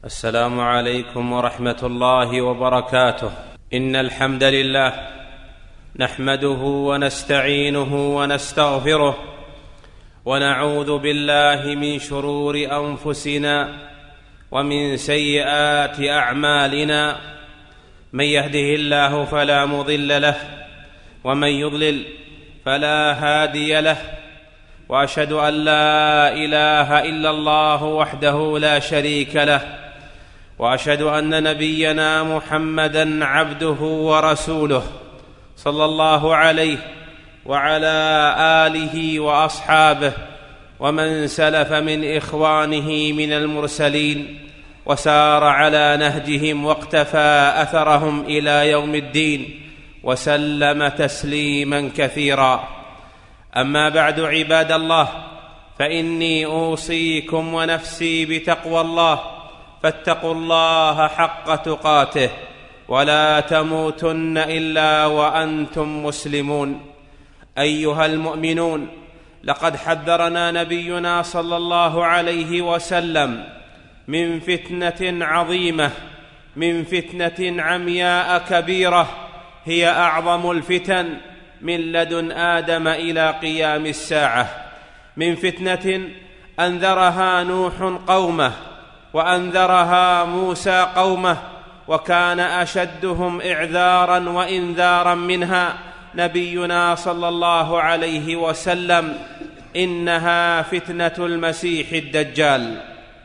السلام عليكم ورحمة الله وبركاته. إن الحمد لله نحمده ونستعينه ونستغفره، ونعوذ بالله من شرور أنفسنا ومن سيئات أعمالنا. من يهده الله فلا مضل له، ومن يضلل فلا هادي له، وأشهد أن لا إله إلا الله وحده لا شريك له، وأشهد أن نبينا محمدًا عبده ورسوله صلى الله عليه وعلى آله وأصحابه ومن سلف من إخوانه من المرسلين وسار على نهجهم واقتفى أثرهم إلى يوم الدين، وسلم تسليمًا كثيرا. أما بعد، عباد الله، فإني أوصيكم ونفسي بتقوى الله، فاتقوا الله حق تقاته، ولا تموتن إلا وأنتم مسلمون. أيها المؤمنون، لقد حذرنا نبينا صلى الله عليه وسلم من فتنة عظيمة، من فتنة عمياء كبيرة هي أعظم الفتن من لدن آدم إلى قيام الساعة، من فتنة أنذرها نوح قومه، وأنذرها موسى قومه، وكان أشدهم إعذارا وإنذارا منها نبينا صلى الله عليه وسلم. إنها فتنة المسيح الدجال.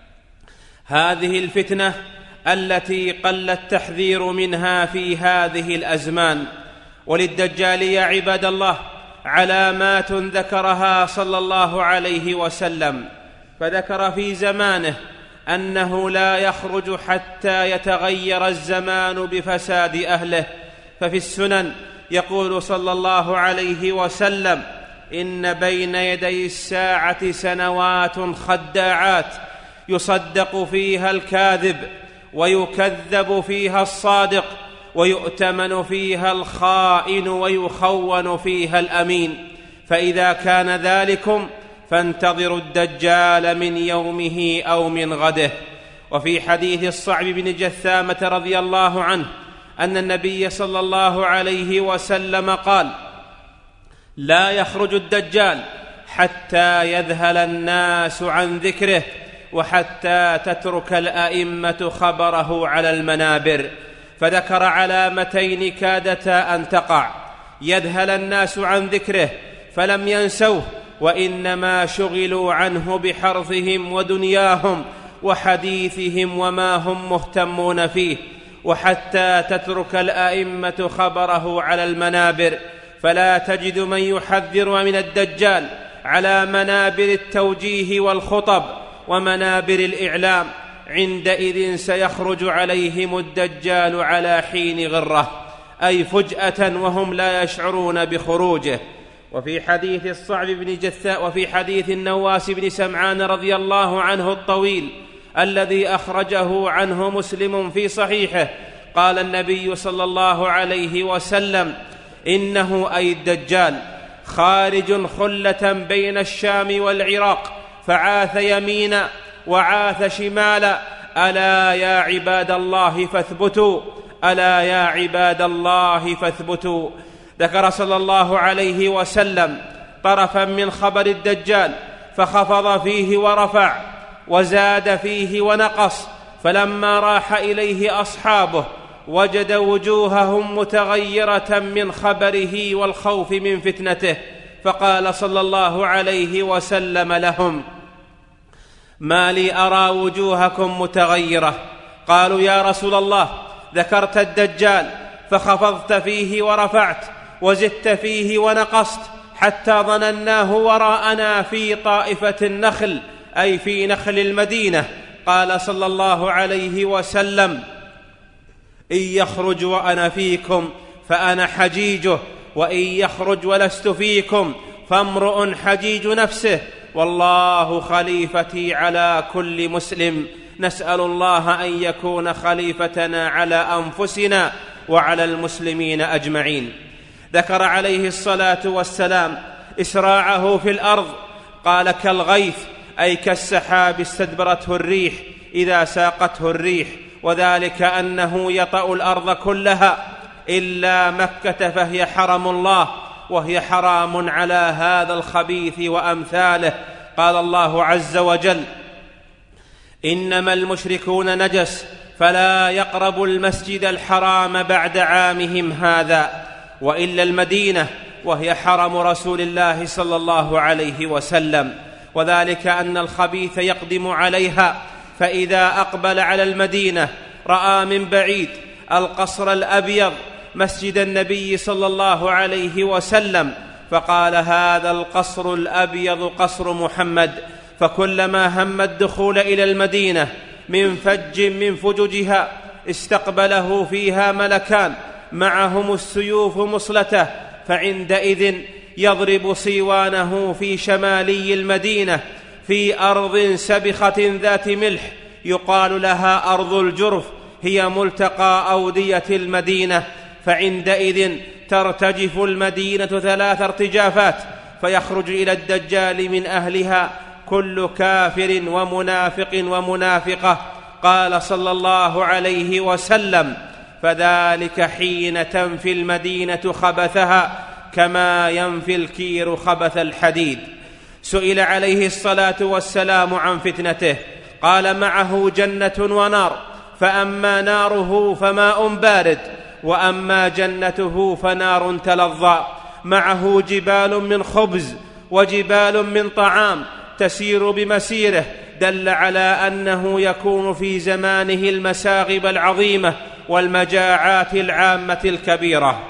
هذه الفتنة التي قل التحذير منها في هذه الأزمان. وللدجال يا عباد الله علامات ذكرها صلى الله عليه وسلم، فذكر في زمانه أنه لا يخرج حتى يتغير الزمان بفساد أهله. ففي السنن يقول صلى الله عليه وسلم: إن بين يدي الساعة سنوات خداعات، يصدق فيها الكاذب، ويكذب فيها الصادق، ويؤتمن فيها الخائن، ويخون فيها الأمين. فإذا كان ذلكم فانتظروا الدجال من يومه أو من غده. وفي حديث الصعب بن جثامة رضي الله عنه أن النبي صلى الله عليه وسلم قال: لا يخرج الدجال حتى يذهل الناس عن ذكره، وحتى تترك الأئمة خبره على المنابر. فذكر علامتين كادتا أن تقع: يذهل الناس عن ذكره فلم ينسوه، وإنما شغلوا عنه بحرثهم ودنياهم وحديثهم وما هم مهتمون فيه، وحتى تترك الأئمة خبره على المنابر. فلا تجد من يحذر من الدجال على منابر التوجيه والخطب ومنابر الإعلام. عندئذ سيخرج عليهم الدجال على حين غرة، أي فجأة وهم لا يشعرون بخروجه. وفي حديث الصعب بن جثاء، وفي حديث النواس بن سمعان رضي الله عنه الطويل الذي أخرجه عنه مسلم في صحيحه، قال النبي صلى الله عليه وسلم: إنه أي الدجال خارج خلة بين الشام والعراق، فعاث يمينا وعاث شمالا، ألا يا عباد الله فاثبتوا، ألا يا عباد الله فاثبتوا. ذكر صلى الله عليه وسلم طرفا من خبر الدجال، فخفض فيه ورفع، وزاد فيه ونقص. فلما راح إليه أصحابه وجد وجوههم متغيرة من خبره والخوف من فتنته، فقال صلى الله عليه وسلم لهم: ما لي أرى وجوهكم متغيرة؟ قالوا: يا رسول الله، ذكرت الدجال فخفضت فيه ورفعت، وزدت فيه ونقصت، حتى ظنناه وراءنا في طائفة النخل، أي في نخل المدينة. قال صلى الله عليه وسلم: إن يخرج وأنا فيكم فأنا حجيجه، وإن يخرج ولست فيكم فامرؤ حجيج نفسه، والله خليفتي على كل مسلم. نسأل الله أن يكون خليفتنا على أنفسنا وعلى المسلمين أجمعين. ذكر عليه الصلاة والسلام إسراعه في الأرض، قال: كالغيث، أي كالسحاب استدبرته الريح، إذا ساقته الريح، وذلك أنه يطأ الأرض كلها إلا مكة فهي حرم الله، وهي حرام على هذا الخبيث وأمثاله. قال الله عز وجل: إنما المشركون نجس فلا يقربوا المسجد الحرام بعد عامهم هذا، وإلا المدينة وهي حرم رسول الله صلى الله عليه وسلم، وذلك أن الخبيث يقدم عليها، فإذا أقبل على المدينة رأى من بعيد القصر الأبيض مسجد النبي صلى الله عليه وسلم، فقال: هذا القصر الأبيض قصر محمد. فكلما هم الدخول إلى المدينة من فج من فججها استقبله فيها ملكان معهم السيوف مصلته، فعندئذ يضرب صيوانه في شمالي المدينة في أرض سبخة ذات ملح يقال لها أرض الجرف، هي ملتقى أودية المدينة. فعندئذ ترتجف المدينة 3 ارتجافات، فيخرج إلى الدجال من أهلها كل كافر ومنافق ومنافقة. قال صلى الله عليه وسلم: فذلك حين تنفي المدينة خبثها كما ينفي الكير خبث الحديد. سئل عليه الصلاة والسلام عن فتنته، قال: معه جنة ونار، فأما ناره فماء بارد، وأما جنته فنار تلظى، معه جبال من خبز وجبال من طعام تسير بمسيره، دل على أنه يكون في زمانه المساغب العظيمة والمجاعات العامة الكبيرة.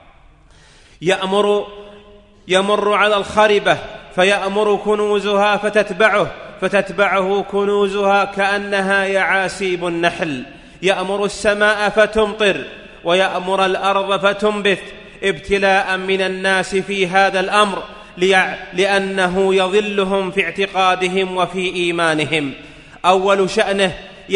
يمر على الخربة فيأمر كنوزها فتتبعه كنوزها كأنها يعاسيب النحل. يأمر السماء فتمطر ويأمر الأرض فتنبت، ابتلاء من الناس في هذا الأمر، لأنه يضلهم في اعتقادهم وفي إيمانهم. أول شأنه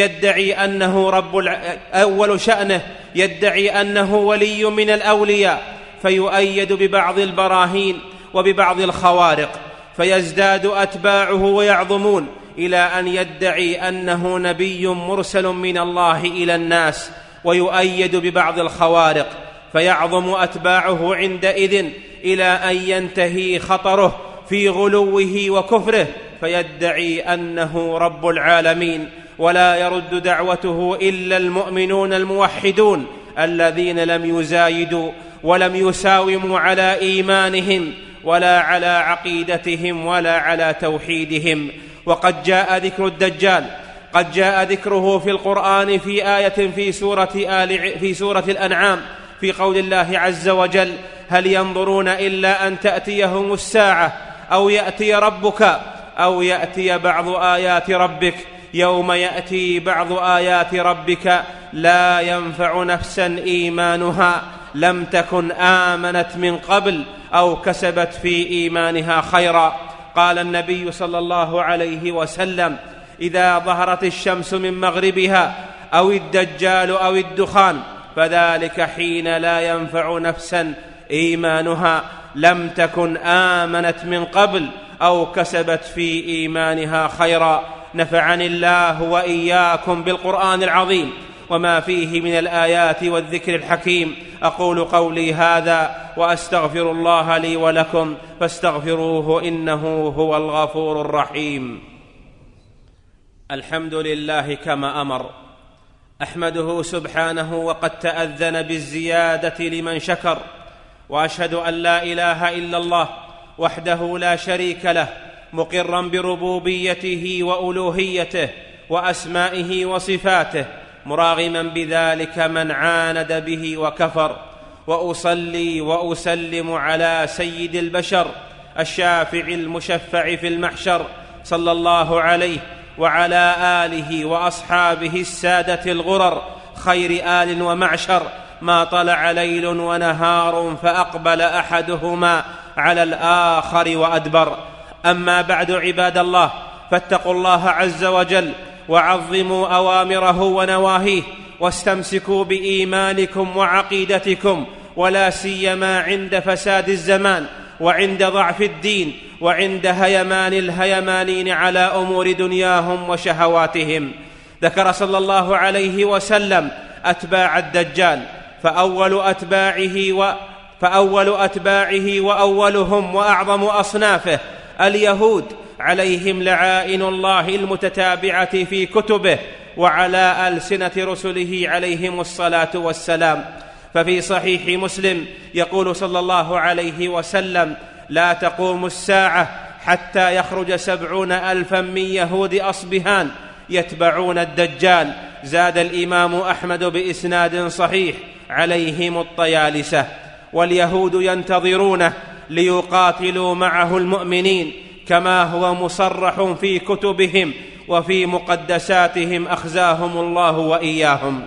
يدعي أنه ولي من الأولياء، فيؤيد ببعض البراهين وببعض الخوارق، فيزداد أتباعه ويعظمون إلى أن يدعي أنه نبي مرسل من الله إلى الناس، ويؤيد ببعض الخوارق، فيعظم أتباعه عندئذ إلى أن ينتهي خطره في غلوه وكفره، فيدعي أنه رب العالمين، ولا يرد دعوته إلا المؤمنون الموحدون الذين لم يزايدوا ولم يساوموا على إيمانهم ولا على عقيدتهم ولا على توحيدهم. وقد جاء ذكر الدجال، قد جاء ذكره في القرآن في آية في سورة الأنعام، في قول الله عز وجل: هل ينظرون إلا أن تأتيهم الساعة أو يأتي ربك أو يأتي بعض آيات ربك، يوم يأتي بعض آيات ربك لا ينفع نفسا إيمانها لم تكن آمنت من قبل أو كسبت في إيمانها خيرا. قال النبي صلى الله عليه وسلم: إذا ظهرت الشمس من مغربها أو الدجال أو الدخان فذلك حين لا ينفع نفسا إيمانها لم تكن آمنت من قبل أو كسبت في إيمانها خيرا. نفعني الله وإياكم بالقرآن العظيم وما فيه من الآيات والذكر الحكيم. أقول قولي هذا وأستغفر الله لي ولكم فاستغفروه إنه هو الغفور الرحيم. الحمد لله كما أمر، أحمده سبحانه وقد تأذن بالزيادة لمن شكر، وأشهد أن لا إله إلا الله وحده لا شريك له، مقرا بربوبيته وألوهيته وأسمائه وصفاته، مراغما بذلك من عاند به وكفر. وأصلي وأسلم على سيد البشر الشافع المشفع في المحشر، صلى الله عليه وعلى آله وأصحابه السادة الغرر، خير آل ومعشر، ما طلع ليل ونهار فأقبل أحدهما على الآخر وأدبر. أما بعد، عباد الله، فاتقوا الله عز وجل وعظموا أوامره ونواهيه، واستمسكوا بإيمانكم وعقيدتكم، ولا سيما عند فساد الزمان وعند ضعف الدين وعند هيمان الهيمانين على أمور دنياهم وشهواتهم. ذكر صلى الله عليه وسلم أتباع الدجال، فأول أتباعه وأولهم وأعظم أصنافه اليهود، عليهم لعائن الله المتتابعة في كتبه وعلى ألسنة رسله عليهم الصلاة والسلام. ففي صحيح مسلم يقول صلى الله عليه وسلم: لا تقوم الساعة حتى يخرج 70,000 من يهود أصبهان يتبعون الدجال. زاد الإمام أحمد بإسناد صحيح: عليهم الطيالسة. واليهود ينتظرونه ليقاتلوا معه المؤمنين، كما هو مصرح في كتبهم وفي مقدساتهم أخزاهم الله وإياهم.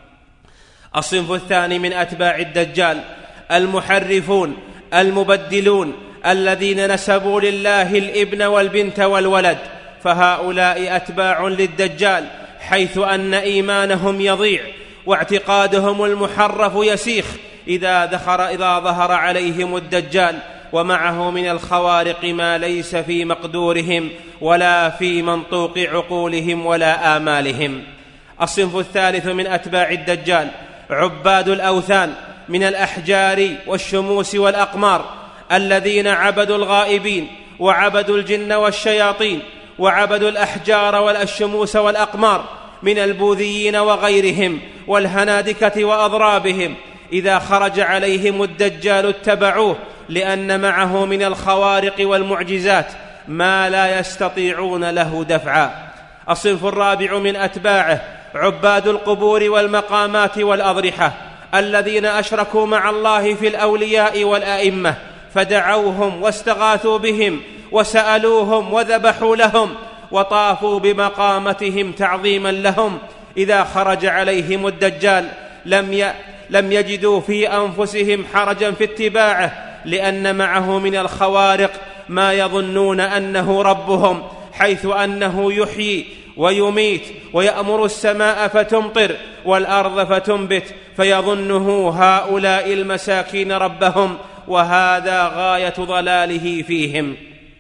الصنف الثاني من أتباع الدجال المحرفون المبدلون، الذين نسبوا لله الابن والبنت والولد، فهؤلاء أتباع للدجال، حيث أن إيمانهم يضيع واعتقادهم المحرف يسيخ إذا ظهر عليهم الدجال، ومعه من الخوارق ما ليس في مقدورهم ولا في منطوق عقولهم ولا آمالهم. الصنف الثالث من أتباع الدجال عباد الأوثان من الأحجار والشموس والأقمار، الذين عبدوا الغائبين وعبدوا الجن والشياطين وعبدوا الأحجار والشموس والأقمار من البوذيين وغيرهم والهنادكة وأضرابهم. إذا خرج عليهم الدجال اتبعوه، لأن معه من الخوارق والمعجزات ما لا يستطيعون له دفعا. الصنف الرابع من أتباعه عباد القبور والمقامات والأضرحة، الذين أشركوا مع الله في الأولياء والأئمة، فدعوهم واستغاثوا بهم وسألوهم وذبحوا لهم وطافوا بمقامتهم تعظيما لهم. إذا خرج عليهم الدجال لم يجدوا في أنفسهم حرجا في اتباعه، لأن معه من الخوارق ما يظنون أنه ربهم، حيث أنه يحيي ويميت ويأمر السماء فتمطر والأرض فتنبت، فيظنه هؤلاء المساكين ربهم، وهذا غاية ضلاله فيهم.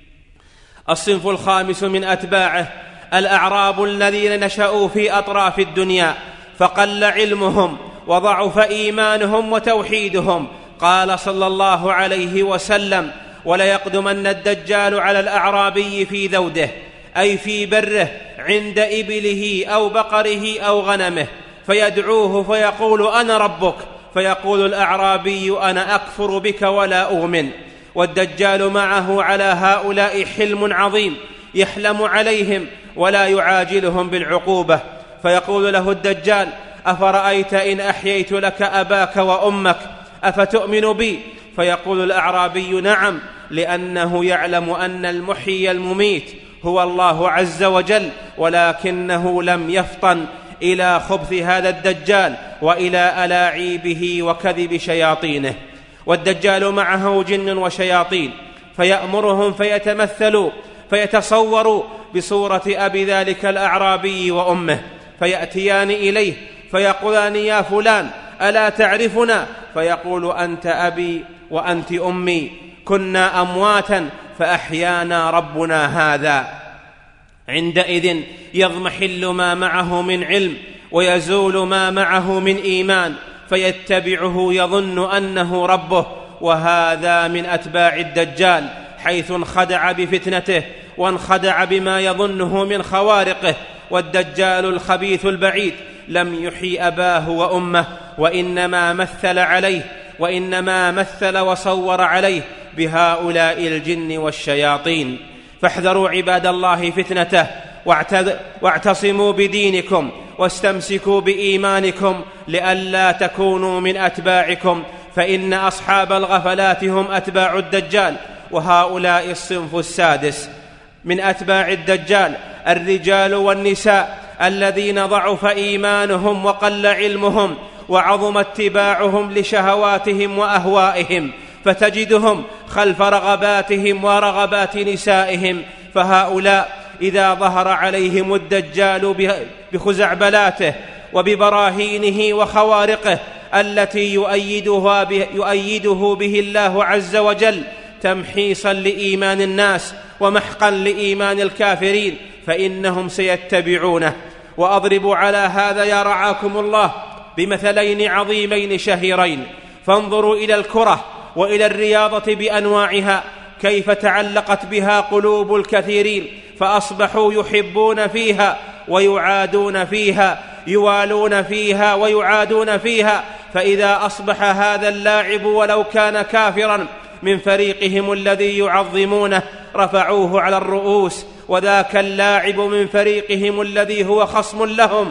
الصنف الخامس من أتباعه الأعراب، الذين نشأوا في أطراف الدنيا فقل علمهم وضعف إيمانهم وتوحيدهم. قال صلى الله عليه وسلم: وليقدمن الدجال على الأعرابي في ذوده، أي في بره، عند إبله أو بقره أو غنمه، فيدعوه فيقول: أنا ربك، فيقول الأعرابي: أنا أكفر بك ولا أؤمن. والدجال معه على هؤلاء حلم عظيم، يحلم عليهم ولا يعاجلهم بالعقوبة، فيقول له الدجال: أفرأيت إن أحييت لك أباك وأمك أفتؤمن بي؟ فيقول الأعرابي: نعم، لأنه يعلم أن المحيي المميت هو الله عز وجل، ولكنه لم يفطن إلى خبث هذا الدجال وإلى ألاعيبه وكذب شياطينه. والدجال معه جن وشياطين، فيأمرهم فيتمثلوا فيتصوروا بصورة أبي ذلك الأعرابي وأمه، فيأتيان إليه فيقولان: يا فلان، ألا تعرفنا؟ فيقول: أنت أبي وأنت أمي، كنا أمواتا فأحيانا ربنا هذا. عندئذ يضمحل ما معه من علم ويزول ما معه من إيمان، فيتبعه يظن أنه ربه. وهذا من أتباع الدجال، حيث انخدع بفتنته وانخدع بما يظنه من خوارقه. والدجال الخبيث البعيد لم يحي أباه وأمه، وإنما مثل وصور عليه بهؤلاء الجن والشياطين. فاحذروا عباد الله فتنته، واعتصموا بدينكم واستمسكوا بإيمانكم، لئلا تكونوا من أتباعكم، فإن أصحاب الغفلات هم أتباع الدجال. وهؤلاء الصنف السادس من أتباع الدجال الرجال والنساء، الذين ضعف إيمانهم وقل علمهم وعظم اتباعهم لشهواتهم وأهوائهم، فتجدهم خلف رغباتهم ورغبات نسائهم. فهؤلاء إذا ظهر عليهم الدجال بخزعبلاته وببراهينه وخوارقه التي يؤيده به الله عز وجل تمحيصا لإيمان الناس ومحقا لإيمان الكافرين، فإنهم سيتبعونه. وأضربوا على هذا يا رعاكم الله بمثلين عظيمين شهيرين. فانظروا إلى الكرة وإلى الرياضة بأنواعها كيف تعلقت بها قلوب الكثيرين، فأصبحوا يحبون فيها ويعادون فيها، يوالون فيها ويعادون فيها. فإذا أصبح هذا اللاعب ولو كان كافرا من فريقهم الذي يعظمونه رفعوه على الرؤوس، وذاك اللاعب من فريقهم الذي هو خصم لهم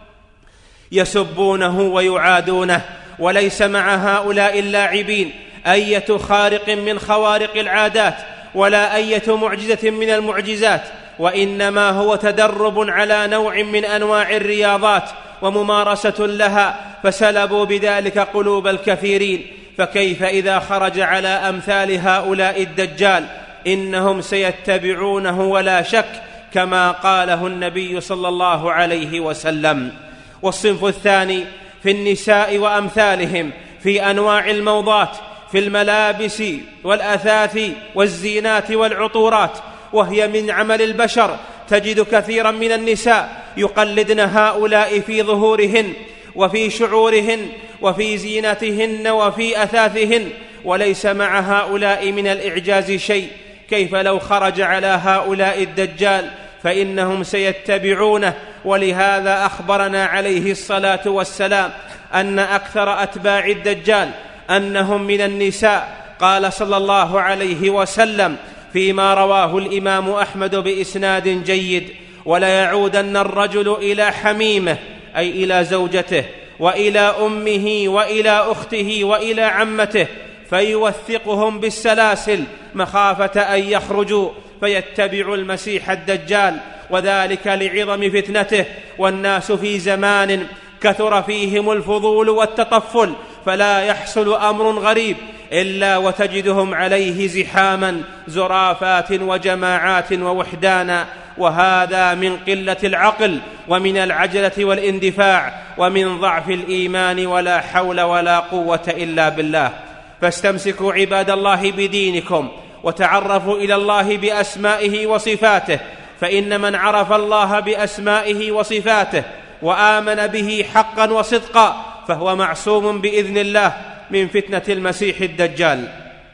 يسبونه ويعادونه. وليس مع هؤلاء اللاعبين أية خارق من خوارق العادات ولا أية معجزة من المعجزات، وإنما هو تدرب على نوع من أنواع الرياضات وممارسة لها، فسلبوا بذلك قلوب الكثيرين. فكيف إذا خرج على أمثال هؤلاء الدجال؟ إنهم سيتبعونه ولا شك، كما قاله النبي صلى الله عليه وسلم. والصنف الثاني في النساء وأمثالهم في أنواع الموضات، في الملابس والأثاث والزينات والعطورات، وهي من عمل البشر. تجد كثيرا من النساء يقلدن هؤلاء في ظهورهن وفي شعورهن وفي زينتهن وفي أثاثهن، وليس مع هؤلاء من الإعجاز شيء. كيف لو خرج على هؤلاء الدجال؟ فإنهم سيتبعونه. ولهذا أخبرنا عليه الصلاة والسلام أن أكثر أتباع الدجال أنهم من النساء. قال صلى الله عليه وسلم فيما رواه الإمام أحمد بإسناد جيد: وليعودن الرجل إلى حميمه، أي إلى زوجته، وإلى أمه وإلى أخته وإلى عمته، فيوثقهم بالسلاسل مخافة أن يخرجوا فيتبعوا المسيح الدجال، وذلك لعظم فتنته. والناس في زمان كثر فيهم الفضول والتطفل، فلا يحصل أمر غريب إلا وتجدهم عليه زحاما، زرافات وجماعات ووحدانا. وهذا من قلة العقل ومن العجلة والاندفاع ومن ضعف الإيمان، ولا حول ولا قوة إلا بالله. فاستمسكوا عباد الله بدينكم، وتعرفوا إلى الله بأسمائه وصفاته، فإن من عرف الله بأسمائه وصفاته وآمن به حقا وصدقا فهو معصوم بإذن الله من فتنة المسيح الدجال.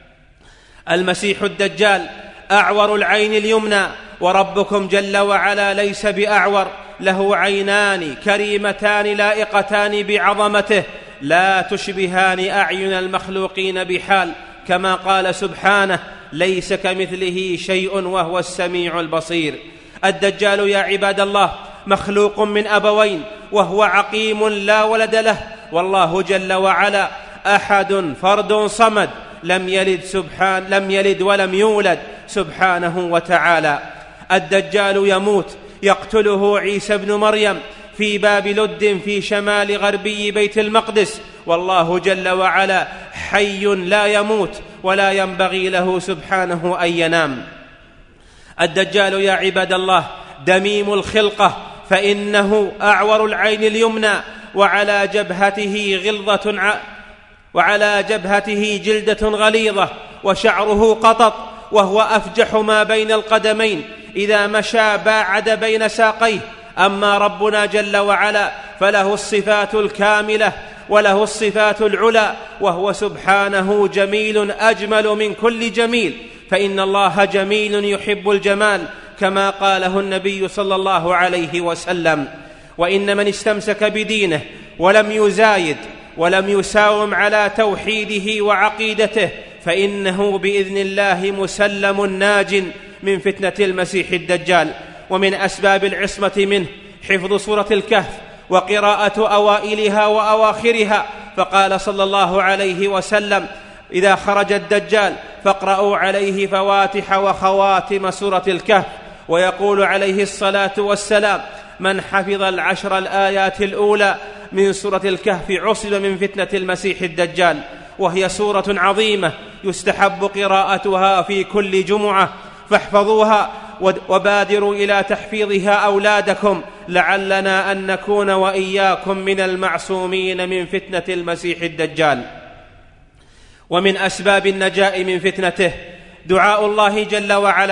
المسيح الدجال أعور العين اليمنى، وربكم جل وعلا ليس بأعور، له عينان كريمتان لائقتان بعظمته لا تشبهان أعين المخلوقين بحال، كما قال سبحانه: ليس كمثله شيء وهو السميع البصير. الدجال يا عباد الله مخلوق من أبوين، وهو عقيم لا ولد له، والله جل وعلا أحد فرد صمد، لم يلد ولم يولد سبحانه وتعالى. الدجال يموت، يقتله عيسى بن مريم في باب لد في شمال غربي بيت المقدس، والله جل وعلا حي لا يموت ولا ينبغي له سبحانه أن ينام. الدجال يا عباد الله دميم الخلقة، فإنه أعور العين اليمنى، وعلى جبهته جلدة غليظة، وشعره قطط، وهو أفجح ما بين القدمين، إذا مشى باعد بين ساقيه. أما ربنا جل وعلا فله الصفات الكاملة وله الصفات العلى، وهو سبحانه جميل أجمل من كل جميل، فإن الله جميل يحب الجمال، كما قاله النبي صلى الله عليه وسلم. وإن من استمسك بدينه ولم يزايد ولم يساوم على توحيده وعقيدته فإنه بإذن الله مسلم ناج من فتنة المسيح الدجال. ومن أسباب العصمة منه حفظ سورة الكهف وقراءة أوائلها وأواخرها، فقال صلى الله عليه وسلم: إذا خرج الدجال فاقرأوا عليه فواتح وخواتم سورة الكهف. ويقول عليه الصلاة والسلام: من حفظ 10 الآيات الأولى من سورة الكهف عصم من فتنة المسيح الدجال. وهي سورة عظيمة يستحب قراءتها في كل جمعة، فاحفظوها وبادروا إلى تحفيظها أولادكم، لعلنا أن نكون وإياكم من المعصومين من فتنة المسيح الدجال. ومن أسباب النجاة من فتنته دعاء الله جل وعلا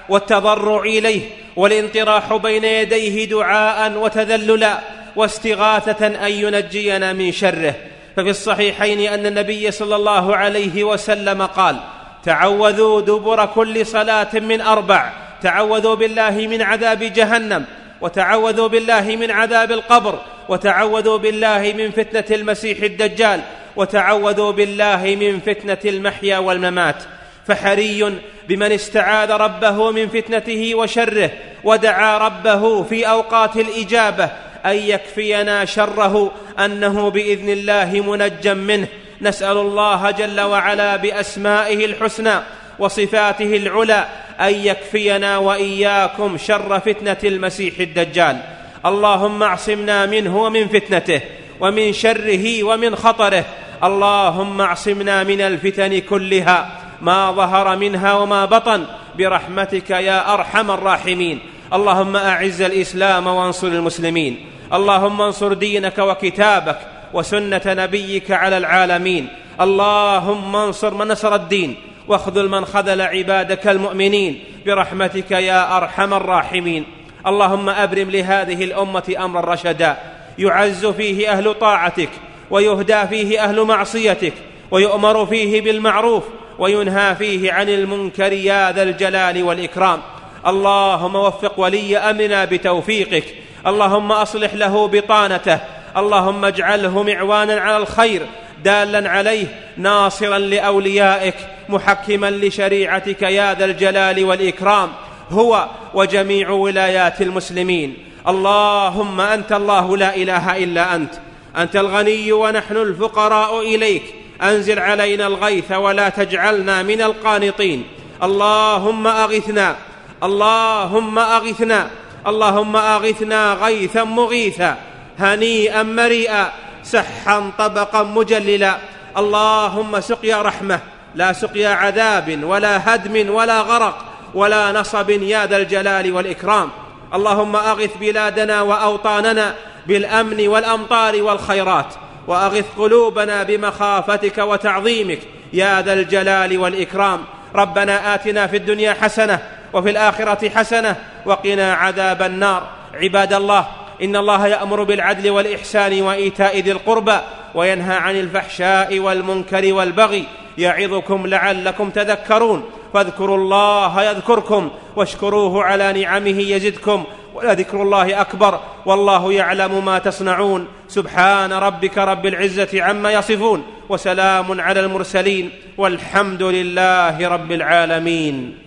والتضرع إليه والانطراح بين يديه دعاء وتذللا واستغاثة أن ينجينا من شره. ففي الصحيحين أن النبي صلى الله عليه وسلم قال: تعوذوا دبر كل صلاة من 4: تعوذوا بالله من عذاب جهنم، وتعوذوا بالله من عذاب القبر، وتعوذوا بالله من فتنة المسيح الدجال، وتعوذوا بالله من فتنة المحيا والممات. فحري بمن استعاذ ربه من فتنته وشره ودعا ربه في أوقات الإجابة أن يكفينا شره، أنه بإذن الله منجى منه. نسأل الله جل وعلا بأسمائه الحسنى وصفاته العلى أن يكفينا وإياكم شر فتنة المسيح الدجال. اللهم اعصمنا منه ومن فتنته ومن شره ومن خطره. اللهم اعصمنا من الفتن كلها ما ظهر منها وما بطن برحمتك يا أرحم الراحمين. اللهم أعز الإسلام وانصر المسلمين. اللهم انصر دينك وكتابك وسنة نبيك على العالمين. اللهم انصر من نصر الدين واخذل من خذل عبادك المؤمنين برحمتك يا أرحم الراحمين. اللهم أبرم لهذه الأمة أمرا رشدا يعز فيه أهل طاعتك ويهدى فيه أهل معصيتك ويؤمر فيه بالمعروف وينهى فيه عن المنكر يا ذا الجلال والإكرام. اللهم وفق ولي أمرنا بتوفيقك. اللهم أصلح له بطانته. اللهم اجعله معوانا على الخير دالا عليه ناصرا لأوليائك محكما لشريعتك يا ذا الجلال والإكرام، هو وجميع ولايات المسلمين. اللهم أنت الله لا إله إلا أنت الغني ونحن الفقراء إليك. أنزل علينا الغيث ولا تجعلنا من القانطين. اللهم أغثنا، اللهم أغثنا، اللهم أغثنا غيثا مغيثا هنيئا مريئا سحا طبقا مجللا. اللهم سقيا رحمة لا سقيا عذاب ولا هدم ولا غرق ولا نصب يا ذا الجلال والإكرام. اللهم أغث بلادنا وأوطاننا بالأمن والأمطار والخيرات، وأغث قلوبنا بمخافتك وتعظيمك يا ذا الجلال والإكرام. ربنا آتنا في الدنيا حسنة وفي الآخرة حسنة وقنا عذاب النار. عباد الله، إن الله يأمر بالعدل والإحسان وإيتاء ذي القربى وينهى عن الفحشاء والمنكر والبغي يعظكم لعلكم تذكرون. فاذكروا الله يذكركم واشكروه على نعمه يزدكم ولذكر الله أكبر والله يعلم ما تصنعون. سبحان ربك رب العزة عما يصفون وسلام على المرسلين والحمد لله رب العالمين.